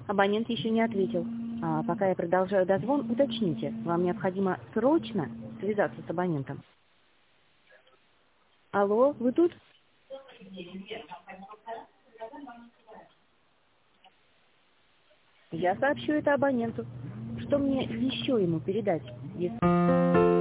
Абонент еще не ответил. А пока я продолжаю дозвон, уточните, вам необходимо срочно связаться с абонентом. Алло, вы тут? Я сообщу это абоненту. Что мне еще ему передать, если...